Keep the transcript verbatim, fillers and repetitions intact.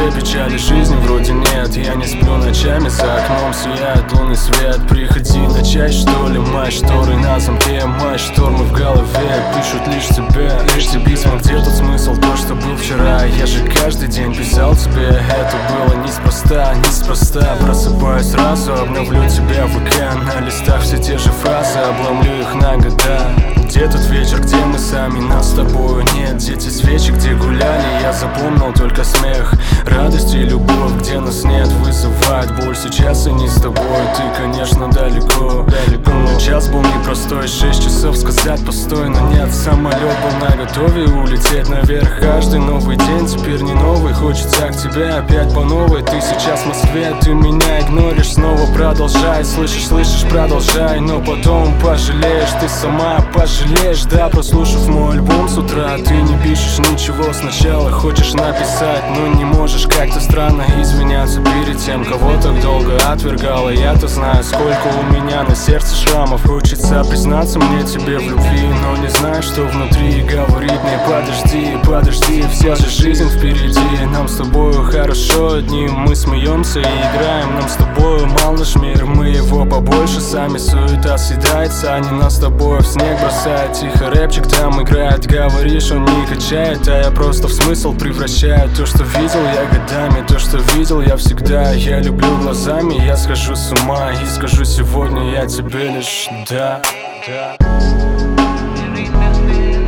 тебе печали жизни вроде нет. Я не сплю ночами, за окном сияет лунный свет. Приходи на часть, что ли, мать, шторы на замке. Мать, штормы в голове, пишут лишь тебе, лишь тебе письма. Где тут смысл, то, что был вчера? Я же каждый день писал тебе, это было неспроста, неспроста. Просыпаюсь сразу, обновлю тебя в ВК. На листах все те же фразы, обломлю их на года. Где тот вечер, где мы сами, нас с тобою нет. Где те свечи, где гуляли, я запомнил только смех. Радость и любовь, где нас нет, вызывает боль. Сейчас и не с тобой, ты, конечно, далеко, далеко. Но час был непростой, шесть часов сказать постой. Но нет, самолет был наготове улететь наверх. Каждый новый день теперь не новый, хочется к тебе опять по новой. Ты сейчас в Москве, ты меня игноришь, снова продолжай. Слышишь, слышишь, продолжай, но потом пожалеешь, ты сама пожалеешь. Да, прослушав мой альбом с утра, ты не пишешь ничего сначала. Хочешь написать, но не можешь, как-то странно извиняться перед тем, кого так долго отвергала. Я-то знаю, сколько у меня на сердце шрамов. Хочется признаться мне тебе в любви, но не знаю, что внутри. Говорит мне подожди, подожди, вся же жизнь впереди. Нам с тобою хорошо одним, мы смеемся и играем. Нам с тобою мал наш мир, мы его побольше сами. Суета съедается, они нас с тобой в снег бросают. Тихо рэпчик там играет, говоришь, он не качает. А я просто в смысл превращаю то, что видел я годами. То, что видел я всегда, я люблю глазами. Я схожу с ума и скажу сегодня я тебе лишь да, да.